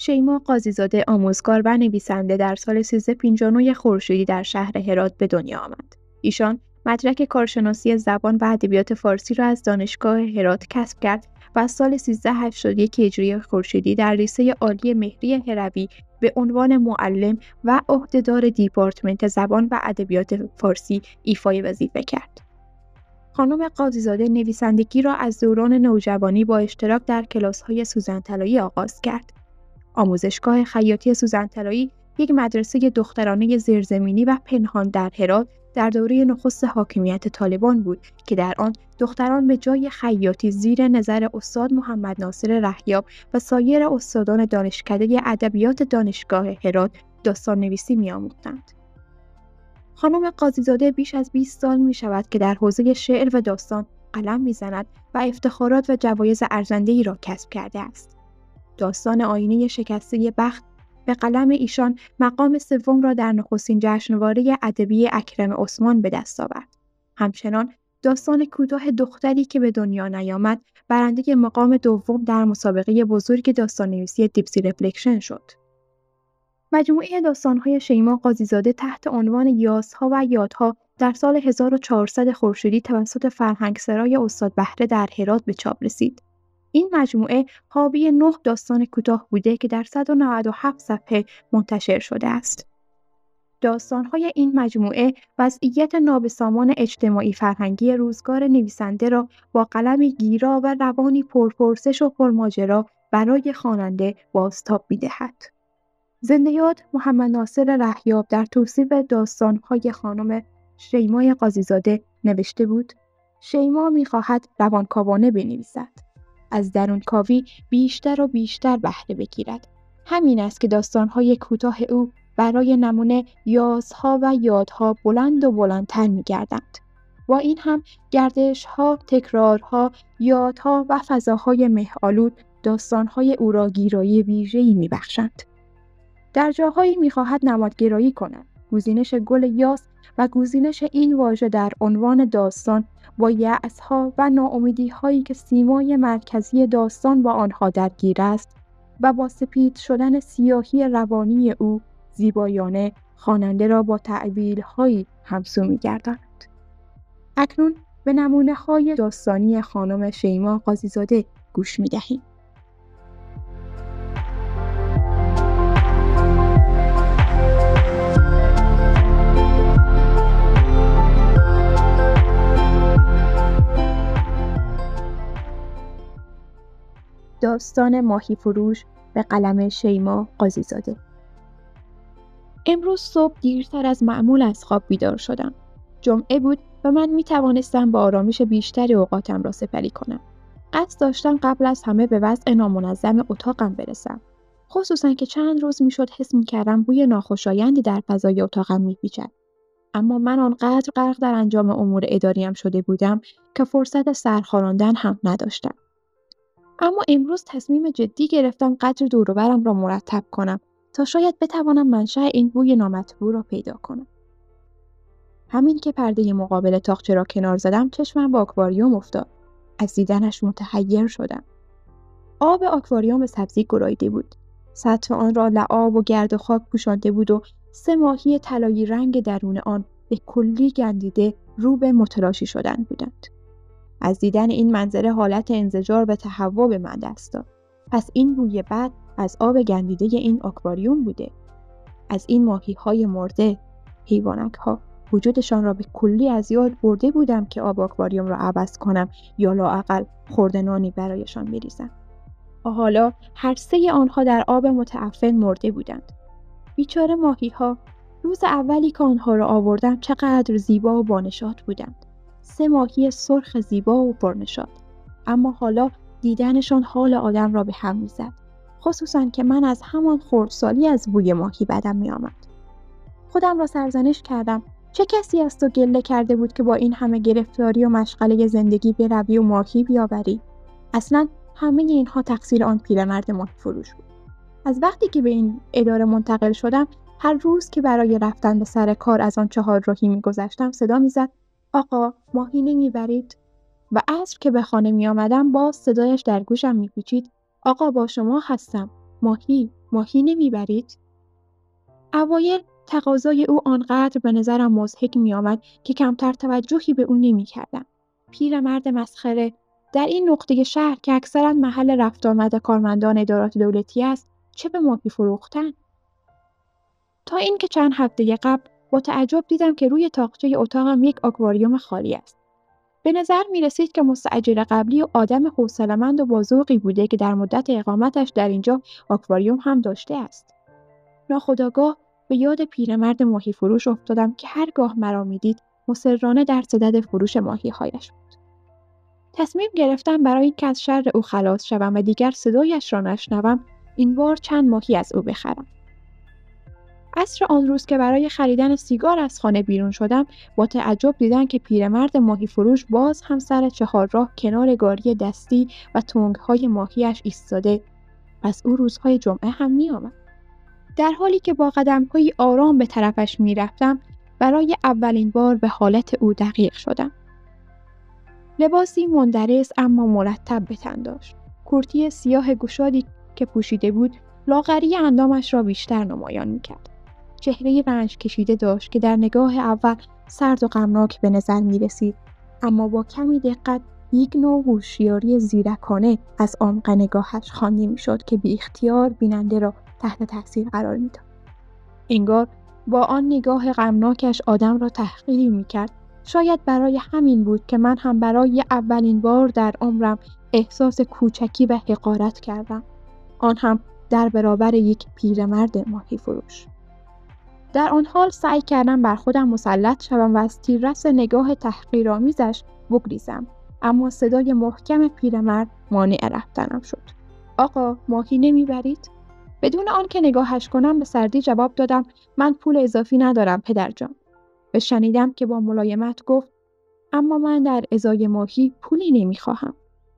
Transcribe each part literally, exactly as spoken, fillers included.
شیما قاضی‌زاده آموزگار و نویسنده در سال سیزده پنجاه و نه خورشیدی در شهر هرات به دنیا آمد. ایشان مدرک کارشناسی زبان و ادبیات فارسی را از دانشگاه هرات کسب کرد و از سال سیزده هشتاد و یک هجری خورشیدی در لیسه عالی مهری هروی به عنوان معلم و عهدهدار دیپارتمنت زبان و ادبیات فارسی ایفای وظیفه کرد. خانم قاضی‌زاده نویسندگی را از دوران نوجوانی با اشتراک در کلاس‌های سوزن طلایی آغاز کرد. آموزشگاه خیاطی سوزن طلایی، یک مدرسه دخترانه زیرزمینی و پنهان در هرات در دوره نخست حاکمیت طالبان بود که در آن دختران به جای خیاطی زیر نظر استاد محمد ناصر رحیاب و سایر استادان دانشکده ادبیات دانشگاه هرات داستان نویسی می‌آموختند. خانم قاضی‌زاده بیش از بیست سال می‌شود که در حوزه شعر و داستان قلم می‌زند و افتخارات و جوایز ارزنده‌ای را کسب کرده است. داستان آینه شکسته بخت به قلم ایشان مقام سوم را در نخستین جشنواره ادبی اکرم عثمان به دست آورد. همچنان داستان کوتاه دختری که به دنیا نیامد برنده مقام دوم در مسابقه بزرگ داستان‌نویسی دیپسی رفلکشن شد. مجموعه داستان‌های شیما قاضی‌زاده تحت عنوان یاس‌ها و یادها در سال هزار و چهارصد خورشیدی توسط فرهنگسرای استاد بهره در هرات به چاپ رسید. این مجموعه حاوی نه داستان کوتاه بوده که در صد و نود و هفت صفحه منتشر شده است. داستان‌های این مجموعه وضعیت نابسامان اجتماعی فرهنگی روزگار نویسنده را با قلمی گیرا و روانی پرپرسش و پرماجرا برای خواننده بازتاب می‌دهد. زنده یاد محمد ناصر رحیاب در توصیف داستان‌های خانم شیمای قاضی‌زاده نوشته بود: شیما می‌خواهد روانکاوانه بنویسد، از درونکاوی بیشتر و بیشتر بهره بگیرد. همین است که داستان‌های کوتاه او برای نمونه یازها و یادها بلند و بلندتر می‌گردند. با این هم گردش‌ها، تکرارها، یادها و فضاهای مه‌آلود داستان‌های او را گیرایی ویژه‌ای می‌بخشند. در جاهایی می‌خواهد نمادگرایی کند. گزینش گل یاس و گزینش این واژه در عنوان داستان با یأس‌ها و ناامیدی‌هایی که سیمای مرکزی داستان با آنها درگیر است و با سپید شدن سیاهی روانی او زیبایانه خواننده را با تأویل‌هایی همسو می‌گرداند. اکنون به نمونه‌های داستانی خانم شیما قاضی‌زاده گوش می‌دهیم. داستان ماهی فروش به قلم شیما قاضی‌زاده. امروز صبح دیرتر از معمول از خواب بیدار شدم. جمعه بود و من می توانستم با آرامش بیشتری اوقاتم را سپری کنم. قصد داشتم قبل از همه به وضع نامنظم اتاقم برسم. خصوصا که چند روز می شد حس می کردم بوی ناخوشایندی در فضای اتاقم می پیچد. اما من آنقدر غرق در انجام امور اداریم شده بودم که فرصت سرخاراندن هم نداشتم. اما امروز تصمیم جدی گرفتم قدر دور و برم را مرتب کنم تا شاید بتوانم منشأ این بوی نامطبوع را پیدا کنم. همین که پرده مقابل تاقچه را کنار زدم چشمم به آکواریوم افتاد. از دیدنش متحیر شدم. آب آکواریوم به سبزی گراییده بود. سطح آن را لعاب و گرد و خاک پوشانده بود و سه ماهی طلایی رنگ درون آن به کلی گندیده رو به متلاشی شدن بودند. از دیدن این منظره حالت انزجار به تهوع به من دست داد. پس این بوی بد از آب گندیده این آکواریوم بوده. از این ماهی‌های مرده، حیوانک‌ها وجودشان را به کلی از یاد برده بودم که آب آکواریوم را عوض کنم یا لااقل خرده نانی برایشان بریزم. حالا هر سه آنها در آب متعفن مرده بودند. بیچاره ماهی‌ها، روز اولی که آنها را آوردم چقدر زیبا و بانشاد بودند. سه ماهی سرخ زیبا و پرنشاط. اما حالا دیدنشان حال آدم را به هم می‌زد. خصوصاً که من از همان خردسالی از بوی ماهی بدم می‌آمد. خودم را سرزنش کردم. چه کسی از تو گله کرده بود که با این همه گرفتاری و مشغله زندگی بروی و ماهی بیاوری؟ اصلاً همه اینها تقصیر آن پیرمرد ماهی فروش بود. از وقتی که به این اداره منتقل شدم، هر روز که برای رفتن به سر کار از آن چهار راهی می‌گذشتم صدا می‌زد: آقا ماهی نمیبرید؟ و عصر که به خانه می آمدم باز صدایش در گوشم می پیچید: آقا با شما هستم. ماهی ماهی نمیبرید؟ اوایل تقاضای او آنقدر به نظرم مضحک می آمد که کمتر توجهی به او نمی کردم. پیرمرد مسخره در این نقطه شهر که اکثرا محل رفت آمد کارمندان ادارات دولتی است، چه به ماهی فروختن؟ تا اینکه چند هفته قبل با تعجب دیدم که روی تاقچه اتاقم یک آکواریوم خالی است. به نظر می رسید که مستأجر قبلی و آدم حوصله‌مند و با ذوقی بوده که در مدت اقامتش در اینجا آکواریوم هم داشته است. ناخودآگاه به یاد پیرمرد ماهی فروش افتادم که هرگاه مرا می‌دید مصرانه در صدد فروش ماهی‌هایش بود. تصمیم گرفتم برای اینکه از شر او خلاص شوم و دیگر صدایش را نشنوم، این بار چند ماهی از او بخرم. عصر آن روز که برای خریدن سیگار از خانه بیرون شدم، با تعجب دیدم که پیرمرد ماهی فروش باز هم سر چهارراه کنار گاری دستی و تنگ‌های ماهیش ایستاده. از او روزهای جمعه هم می‌آمد. در حالی که با قدم‌های آرام به طرفش می‌رفتم، برای اولین بار به حالت او دقیق شدم. لباسی مندرس اما مرتب به تن داشت. کرتی سیاه گشادی که پوشیده بود، لاغری اندامش را بیشتر نمایان می‌کرد. چهره‌ای رنج کشیده داشت که در نگاه اول سرد و غمناک به نظر می‌رسید، اما با کمی دقت یک نوع هوشیاری زیرکانه از عمق نگاهش خوانده می‌شد که بی اختیار بیننده را تحت تاثیر قرار می‌داد. انگار با آن نگاه غمناکش آدم را تحقیر می‌کرد. شاید برای همین بود که من هم برای اولین بار در عمرم احساس کوچکی و حقارت کردم. آن هم در برابر یک پیرمرد ماهی فروش. در آن حال سعی کردم بر خودم مسلط شوم و از تیررس نگاه تحقیرآمیزش بگریزم، اما صدای محکم پیرمرد مانع رفتنم شد. آقا ماهی نمیبرید؟ بدون آنکه نگاهش کنم به سردی جواب دادم من پول اضافی ندارم پدرجان. و شنیدم که با ملایمت گفت اما من در ازای ماهی پولی نمیخواهم.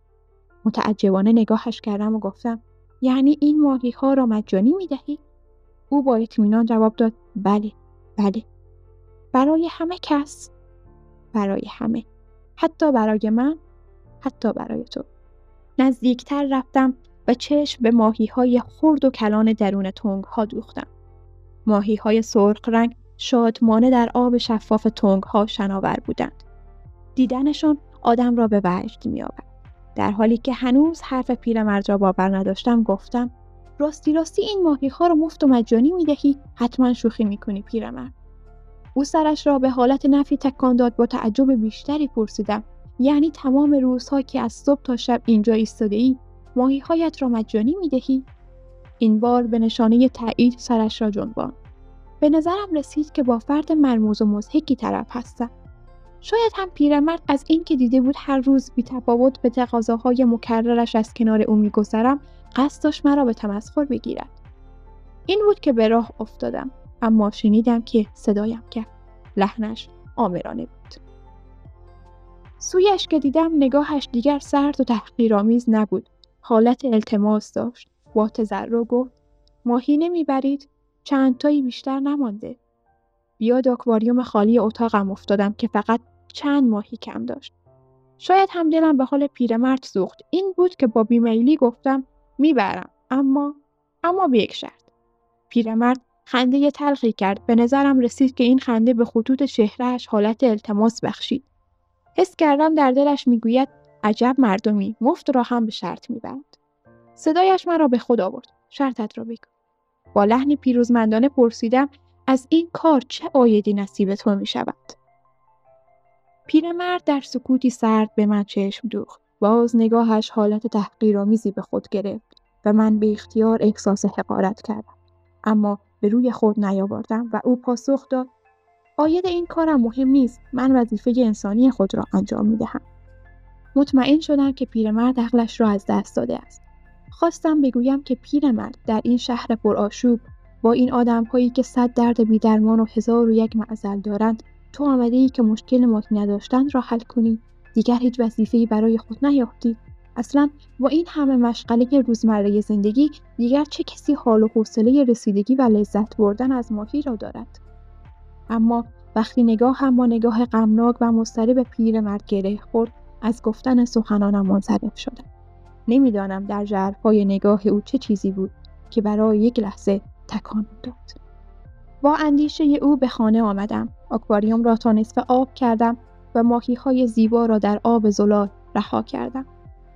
متعجبانه نگاهش کردم و گفتم یعنی این ماهی ها را مجانی میدهی؟ او با اطمینان جواب داد بله بله. برای همه کس؟ برای همه. حتی برای من؟ حتی برای تو. نزدیکتر رفتم و چشم به ماهی‌های خرد و کلان درون تنگ‌ها دوختم. ماهی‌های سرخ رنگ شادمانه در آب شفاف تنگ‌ها شناور بودند. دیدنشان آدم را به وجد می‌آورد. در حالی که هنوز حرف پیرمرد را باور نداشتم گفتم راستی راستی این ماهی‌ها را مفت و مجانی می‌دهی؟ حتما شوخی می‌کنی پیرمرد. او سرش را به حالت نفی تکان داد. با تعجب بیشتری پرسیدم یعنی تمام روزها که از صبح تا شب اینجا ایستاده‌ای ماهی‌هایت را مجانی می‌دهی؟ این بار به نشانه تایید سرش را جنباند. به نظرم رسید که با فرد مرموز و مضحکی طرف هستم. شاید هم پیرمرد از این که دیده بود هر روز بی‌تفاوت به تقاضاهای مکررش از کنار او می‌گذرم قصد داشت مرا به تمسخر بگیرد. این بود که به راه افتادم، اما شنیدم که صدایم کرد. لحنش آمرانه بود. سویش که دیدم نگاهش دیگر سرد و تحقیرآمیز نبود. حالت التماس داشت. با تضرع گفت ماهی نمیبرید؟ چند تایی بیشتر نمانده. بیاد آکواریوم خالی اتاقم افتادم که فقط چند ماهی کم داشت. شاید هم دلم به حال پیرمرد سوخت. این بود که با بیمیلی گفتم میبرم، اما اما به یک شرط. پیرمرد خنده تلخی کرد. به نظرم رسید که این خنده به خطوط چهره‌اش حالت التماس بخشید. حس کردم در دلش میگوید عجب مردمی، مفت را هم به شرط میبرند. صدایش مرا به خود آورد. شرطت را بگو. با لحنی پیروزمندانه پرسیدم از این کار چه عایدی نصیب تو می شود؟ پیرمرد در سکوتی سرد به من چشم دوخت. باز نگاهش حالت تحقیرآمیزی به خود گرفت و من به اختیار احساس حقارت کردم. اما به روی خود نیاوردم و او پاسخ داد عاید این کارم مهم نیست. من وظیفه انسانی خود را انجام می دهم. مطمئن شدم که پیرمرد عقلش را از دست داده است. خواستم بگویم که پیرمرد در این شهر پرآشوب با این آدم‌هایی که صد درد بی‌درمان و هزار و یک معضل دارند، تو آمده‌ای که مشکل ماهی نداشتن را حل کنی، دیگر هیچ وظیفه‌ای برای خود نیافتی. اصلاً با این همه مشغله روزمره زندگی دیگر چه کسی حال و حوصله رسیدگی و لذت بردن از ماهی را دارد؟ اما وقتی نگاه هم با نگاه غمناک و مضطرب پیرمرد گره خورد، از گفتن سخنانم منصرف شدم. نمیدانم در ژرفای نگاه او چه چیزی بود که برای یک لحظه تکانم داد. با اندیشه او به خانه آمدم. آکواریوم را تا نصف آب کردم و ماهی‌های زیبا را در آب زلال رها کردم.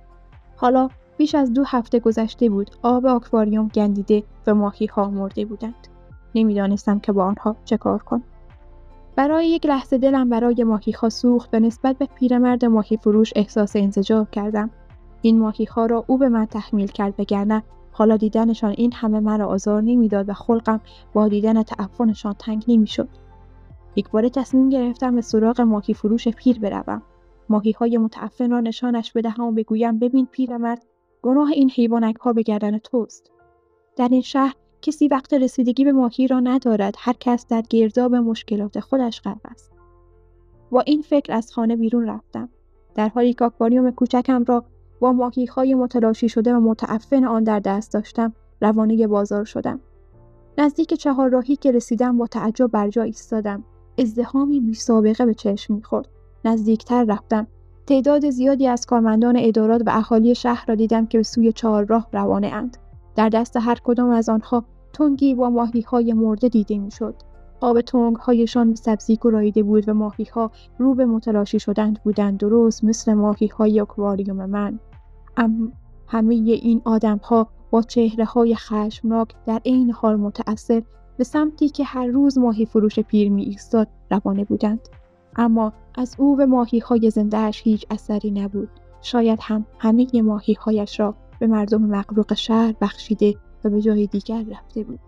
حالا بیش از دو هفته گذشته بود. آب آکواریوم گندیده و ماهی‌ها مرده بودند. نمی‌دانستم که با آنها چه کار کنم. برای یک لحظه دلم برای ماهی‌ها سوخت و نسبت به پیرمرد ماهی فروش احساس انزجار کردم. این ماهی‌ها را او به من تحمیل کرد، وگرنه حالا دیدنشان این همه مرا آزار نمی‌داد و خلقم با دیدن تعفنشان تنگ نمی‌شد. یک بار تصمیم گرفتم به سراغ ماهی فروش پیر بروم. ماهی‌های متعفن را نشانش بدهم و بگویم ببین پیرمرد، گناه این حیوانک‌ها به گردن توست. در این شهر کسی وقت رسیدگی به ماهی را ندارد. هر کس در گرداب مشکلات خودش غرق است. با این فکر از خانه بیرون رفتم. در حالی که آکواریوم کوچکم را با ماهی‌های متلاشی شده و متعفن آن در دست داشتم، روانه بازار شدم. نزدیک چهارراهی که رسیدم با تعجب بر جا ایستادم. ازدحامی بی‌سابقه به چشم می‌خورد. نزدیکتر رفتم. تعداد زیادی از کارمندان ادارات و اهالی شهر را دیدم که به سوی چهارراه روانه اند. در دست هر کدام از آنها تنگی با ماهی‌های مرده دیده می‌شد. آب تنگ‌هایشان به سبزی گراییده بود و ماهی‌ها رو به متلاشی شدن بودند، درست مثل ماهی‌های آکواریوم من. اما همه این آدم‌ها با چهره‌های خشمناک در عین حال متأثر به سمتی که هر روز ماهی فروش پیر می ایستاد روانه بودند. اما از او به ماهی‌های زنده‌اش هیچ اثری نبود. شاید هم همه ماهی‌هایش را به مردم مغرق شهر بخشیده و به جای دیگر رفته بود.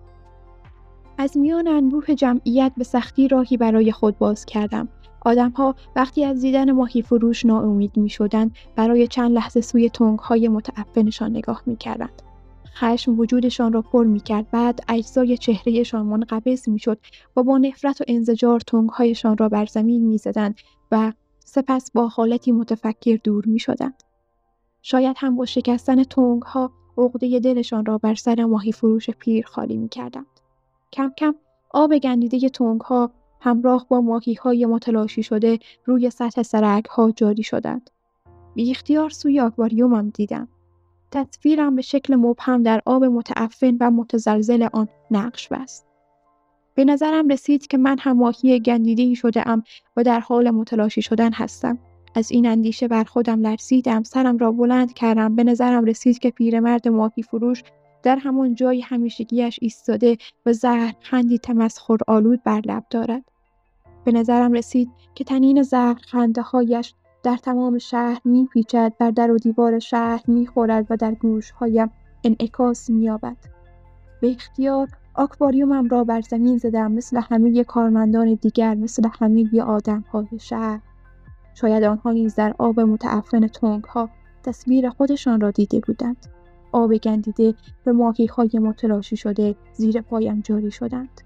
از میان انبوه جمعیت به سختی راهی برای خود باز کردم. آدم‌ها وقتی از دیدن ماهی فروش ناامید می‌شدند، برای چند لحظه سوی تنگ‌های متعفنشان نگاه می‌کردند. خشم وجودشان را پر می‌کرد، بعد اجزای چهره‌شان منقبض می‌شد و با نفرت و انزجار تنگ‌هایشان را بر زمین می‌زدند و سپس با حالتی متفکر دور می‌شدند. شاید هم با شکستن تنگ‌ها عقده دلشان را بر سر ماهی فروش پیر خالی می‌کردند. کم کم آب گندیده تنگ‌ها همراه با ماهی‌های متلاشی شده روی سطح سرک‌ها جاری شدند. بی اختیار سوی آکواریومم دیدم. تصویرم به شکل مبهم در آب متعفن و متزلزل آن نقش بست. به نظرم رسید که من هم ماهی گندیده‌ای شده‌ام و در حال متلاشی شدن هستم. از این اندیشه بر خودم لرزیدم، سرم را بلند کردم. به نظرم رسید که پیرمرد ماهی فروش در همان جای همیشگیش ایستاده و زهرخندی تمسخرآلود بر لب دارد. به نظرم رسید که تنین زهرخنده‌هایش در تمام شهر می‌پیچد، بر در و دیوار شهر می‌خورد و در گوش‌هایم انعکاس می‌یابد. به اختیار آکواریومم را بر زمین زدم، مثل همه کارمندان دیگر، مثل همه آدم‌های شهر. شاید آنها نیز در آب متعفن تنگ‌ها تصویر خودشان را دیده بودند. آب گندیده به ماهی‌های متلاشی شده زیر پایم جاری شدند.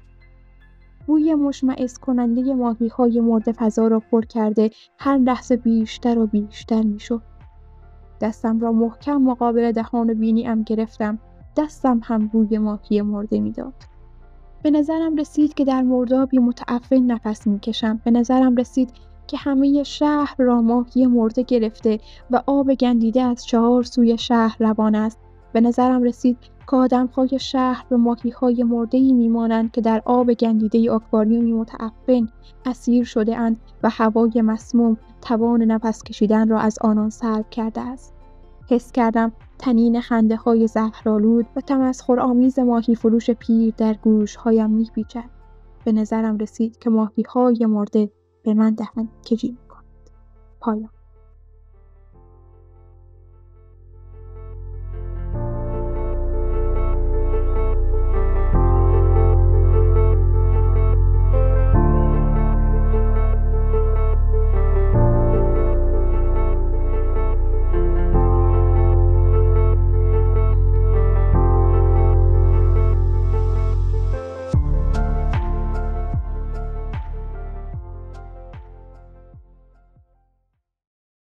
بوی مشمئز کننده ماهی‌های مرده فضا را پر کرده هر لحظه بیشتر و بیشتر می‌شد. دستم را محکم مقابل دهان و بینیم گرفتم. دستم هم بوی ماهی مرده می‌داد. به نظرم رسید که در مردابی متعفن نفس می‌کشم. به نظرم رسید که همه شهر را ماهی مرده گرفته و آب گندیده از چهار سوی شهر روان است. به نظرم رسید که آدم‌های شهر به ماهی‌های مرده‌ای می‌مانند که در آب گندیده آکواریومی متعفن اسیر شده اند و هوای مسموم توان نفس کشیدن را از آنان سلب کرده است. حس کردم تنین خنده‌های زهرآلود و تمسخرآمیز ماهی فروش پیر در گوش‌هایم می‌پیچد. به نظرم رسید که ماهی‌های مرده به من دهن کجی می‌کنند. پایان.